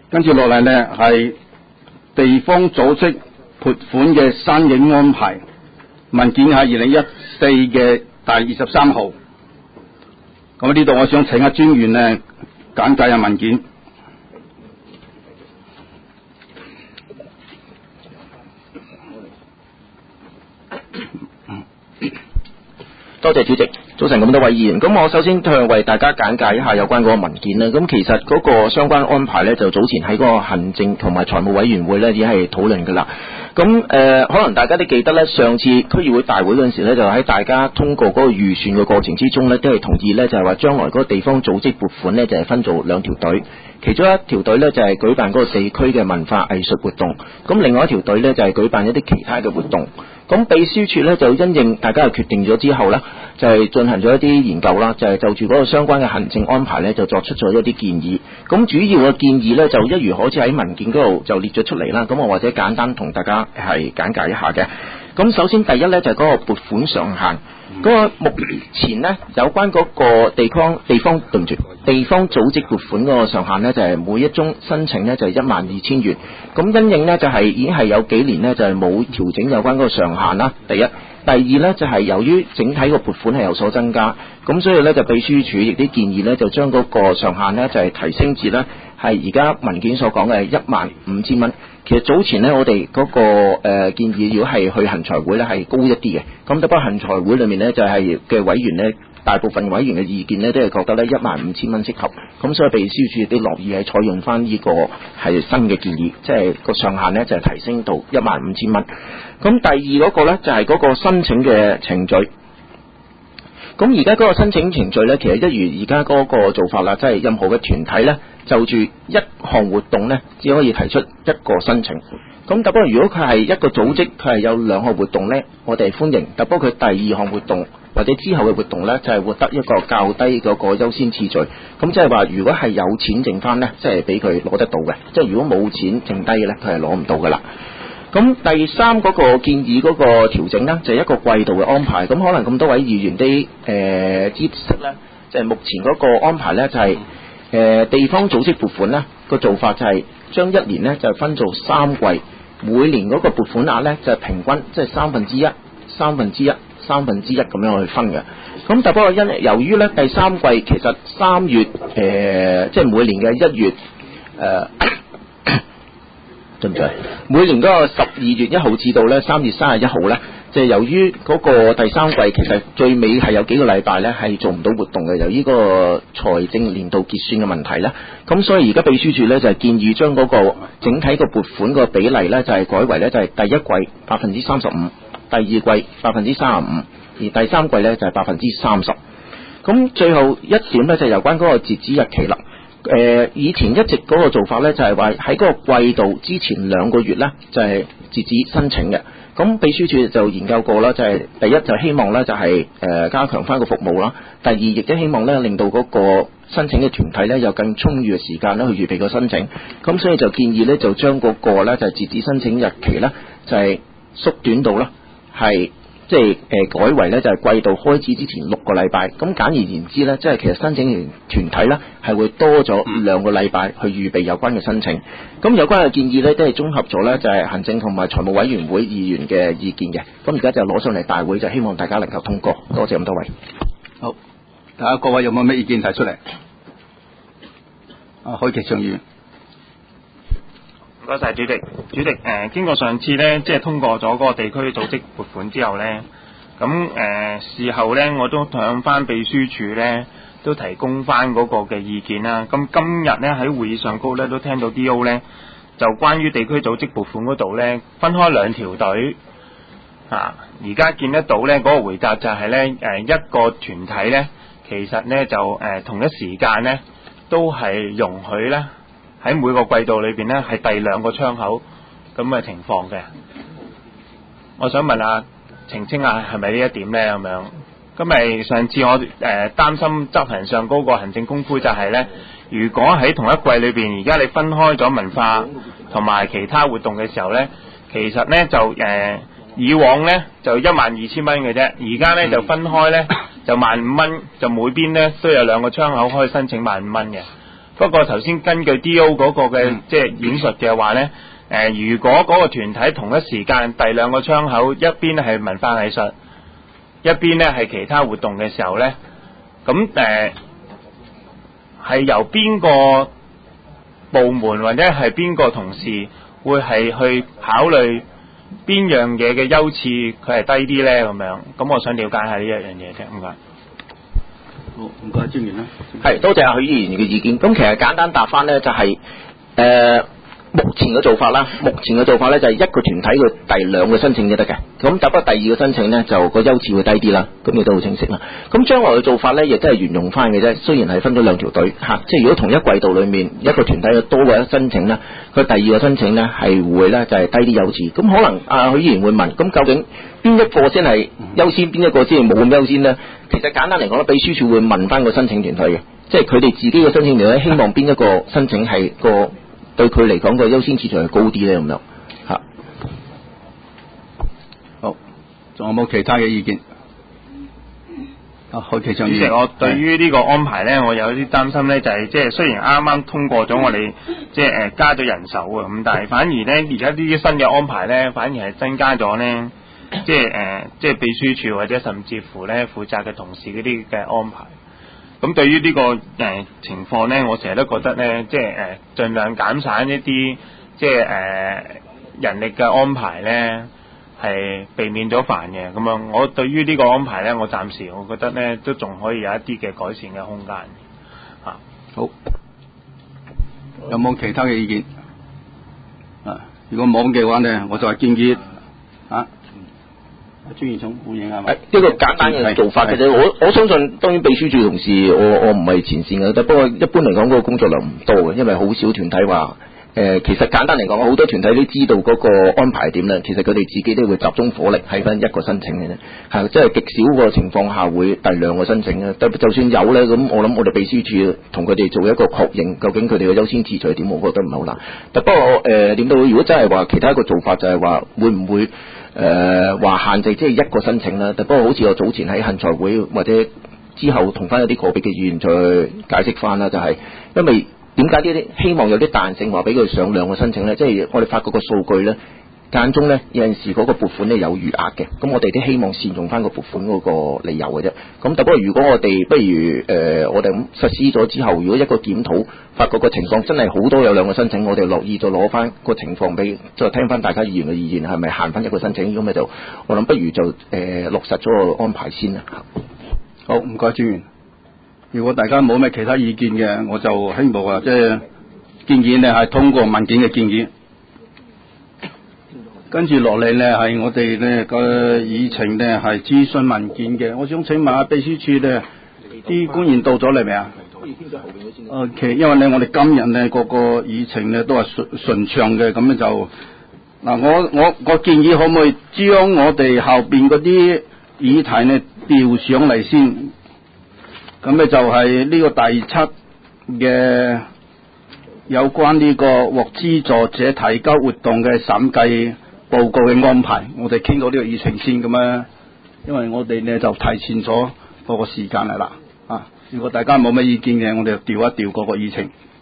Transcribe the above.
跟住落嚟呢，係地方組織撥款嘅申請安排，文件係2014嘅第23號。咁呢度我想請阿專員呢簡介下文件。 多謝主席，早晨咁多位議員。咁我首先為大家簡介一下有關嗰個文件啦。咁其實嗰個相關安排呢，就早前喺嗰個行政同埋財務委員會呢已經係討論㗎啦。咁可能大家都記得呢，上次區議會大會嗰陣時呢，就喺大家通過嗰個預算嘅過程之中呢，都係同意呢，就係話將來嗰個地方組織撥款呢，就係分做兩條隊，其中一條隊呢，就係舉辦嗰個地區嘅文化藝術活動，咁另外一條隊呢，就係舉辦一啲其他嘅活動。咁秘書處呢，就因應大家決定咗之後呢，就係進行咗一啲研究啦，就係就住嗰個相關嘅行政安排呢，就作出咗一啲建議。咁主要嘅建議呢，就一如好似喺文件嗰度就列咗出嚟啦。咁我或者簡單同大家係簡介一下嘅。咁首先第一呢，就係嗰個撥款上限。嗰個目前呢，有關嗰個地方組織撥款嗰個上限呢，就係每一宗申請呢，就係12000元。咁因應呢，就係已經係有幾年呢，就係冇調整有關嗰個上限啦。第一，第二呢，就係由於整體個撥款係有所增加，咁所以呢，就秘書處亦都建議呢，就將嗰個上限呢，就係提升至呢，係而家文件所講嘅15000蚊。其實早前呢，我哋嗰個建議，如果係去行財會呢，係高一啲嘅。咁不過行財會裏面呢，就係嘅委員呢，大部分委員嘅意見呢，都係覺得呢15000蚊適合。咁所以秘書處亦都樂意係採用翻呢個係新嘅建議，即係個上限呢，就係提升到15000蚊。咁第二嗰個呢，就係嗰個申請嘅程序。咁而家嗰個申請程序呢，其實一如而家嗰個做法啦，即係任何嘅團體呢，就住一項活動呢，只可以提出一個申請。咁不過如果佢係一個組織，佢係有兩項活動呢，我哋歡迎。不過佢第二項活動或者之後嘅活動呢，就係獲得一個較低嗰個優先次序。咁即係話，如果係有錢剩翻呢，即係俾佢攞得到嘅；即係如果冇錢剩低嘅呢，佢係攞唔到噶啦。咁第三嗰個建議嗰個調整呢，就係一個季度嘅安排。咁可能咁多位議員啲知識呢，就係目前嗰個安排呢，就係地方組織撥款呢個做法就係將一年呢，就分做3季，每年嗰個撥款額呢，就係平均即係1/3、1/3、1/3咁樣去分嘅。咁不過由於呢第三季其實3月即係每年嘅1月對唔對？每年嗰個12月1號至到呢3月31號呢，就係由於嗰個第三季其實最尾係有幾個禮拜呢係做唔到活動嘅，由於嗰個財政年度結算嘅問題呢。咁所以而家秘書處呢，就係建議將嗰個整體個撥款個比例呢，就係改為呢，就係第一季35%，第二季35%，而第三季呢，就係30%。咁最後一點呢，就係有關嗰個截止日期啦。以前一直嗰個做法呢，就係話喺嗰個季度之前2個月呢，就係截止申請嘅。咁秘書處就研究過啦，就係第一就希望呢，就係加強翻個服務啦，第二亦都希望呢，令到嗰個申請嘅團體呢，有更充裕嘅時間呢去預備個申請。咁所以就建議呢，就將嗰個呢，就係截止申請日期呢，就係縮短到啦，係即係改為呢，就係季度開始之前6個禮拜。咁簡而言之呢，即係其實申請團體呢，係會多咗2個禮拜去預備有關嘅申請。咁有關嘅建議呢，都係綜合咗呢，就係行政同埋財務委員會議員嘅意見嘅。咁而家就攞上嚟大會，就希望大家能夠通過。多謝咁多位。 好，睇下各位有冇咩意見提出嚟？許其尚議員。 唔該晒主席。主席，經過上次呢，即係通過咗嗰個地區組織撥款之後呢，咁事後呢，我都向翻秘書處呢，都提供翻嗰個嘅意見啦。咁今日呢，喺會議上高呢，都聽到 D.O. 呢，就關於地區組織撥款嗰度呢，分開2條隊。而家見得到呢，嗰個回答就係呢，一個團體呢，其實呢，就同一時間呢，都係容許呢，喺每個季度裏邊呢，係第2個窗口咁嘅情況嘅。我想問下澄清下係咪呢一點呢？咁樣？咁咪上次我擔心執行上嗰個行政功夫就係呢，如果喺同一季裏邊，而家你分開咗文化同埋其他活動嘅時候呢，其實呢，就以往呢，就12000蚊嘅啫，而家呢，就分開呢，就15000蚊，就每邊呢，都有2個窗口可以申請15000蚊嘅。 不過頭先根據 D.O. 嗰個嘅即係演述嘅話咧，如果嗰個團體同一時間第兩個窗口，一邊係文化藝術，一邊咧係其他活動嘅時候咧，咁係由邊個部門或者係邊個同事會係去考慮邊樣嘢嘅優次佢係低啲咧咁樣？咁我想了解下呢一樣嘢啫，唔該。 好，唔該，專員啦。 係，多謝阿許議員嘅意見。咁其實簡單答翻咧，就係目前嘅做法啦。目前嘅做法咧就係一個團體嘅第兩個申請就得嘅。咁不過第二個申請咧就個優次會低啲啦。咁亦都好清晰啦。咁將來嘅做法咧亦都係沿用翻嘅啫。雖然係分咗兩條隊嚇，即係如果同一季度裡面一個團體有多過一申請咧，佢第二個申請咧係會咧就係低啲優次。咁可能阿許議員會問，咁究竟邊一個先係優先，邊一個先係冇咁優先咧？其實簡單嚟講咧，秘書處會問翻個申請團隊嘅，即係佢哋自己嘅申請團隊希望邊一個申請係個對佢嚟講個優先次序係高啲咧咁樣嚇。 好，仲有冇其他嘅意見？許其章議員， 主席，我對於呢個安排咧，我有啲擔心咧，就係即係雖然啱啱通過咗我哋即係加咗人手啊，咁但係反而咧而家呢啲新嘅安排咧，反而係增加咗咧。即係秘書處或者甚至乎咧負責嘅同事嗰啲嘅安排。咁對於呢個情況咧，我成日都覺得咧，即係盡量減省一啲即係人力嘅安排咧，係避免咗煩嘅。咁樣，我對於呢個安排咧，我暫時我覺得咧都仲可以有一啲嘅改善嘅空間。嚇， 好，有冇其他嘅意見？如果冇嘅話咧，我就係建議專員總回應係咪？ 一個簡單嘅做法嘅啫。我相信當然秘書處同事，我唔係前線嘅，不過一般嚟講嗰個工作量唔多嘅，因為好少團體話其實簡單嚟講，好多團體都知道嗰個安排係點咧。其實佢哋自己都會集中火力喺翻一個申請嘅啫，係即係極少個情況下會第兩個申請嘅。就算有咧，咁我諗我哋秘書處同佢哋做一個確認，究竟佢哋嘅優先次序係點，我覺得唔係好難。不過點都好，如果真係話其他一個做法就係話會唔會？話限制即係一個申請啦，不過好似我早前喺杏財會或者之後同翻一啲個別嘅議員再解釋翻啦，就係因為點解呢啲希望有啲彈性話俾佢上兩個申請咧？即係我哋發覺個數據咧，間中咧有陣時嗰個撥款咧有餘額嘅，咁我哋都希望善用翻個撥款嗰個理由嘅啫。咁不過如果我哋不如我哋咁實施咗之後，如果一個檢討發覺個情況真係好多有兩個申請，我哋樂意再攞翻個情況俾再聽翻大家議員嘅意見，係咪限翻一個申請？咁咪就我諗不如就落實咗個安排先啦。 好，唔該專員。如果大家冇咩其他意見嘅，我就希望即係建議呢係通過文件嘅建議。跟住落嚟呢係我哋呢個議程呢係諮詢文件嘅。我想請問下秘書處呢啲官員到咗嚟未啊？OK， 因為呢我哋今日呢個議程呢都係順暢嘅，咁就我建議可唔可以將我哋後邊嗰啲議題呢調上嚟先？咁呢就係呢個第7嘅有關呢個獲資助者提交活動嘅審計報告嘅安排，我哋傾到呢個議程先咁啊，因為我哋呢就提前咗嗰個時間嚟啦。如果大家冇乜意見嘅，我哋就調一調嗰個議程。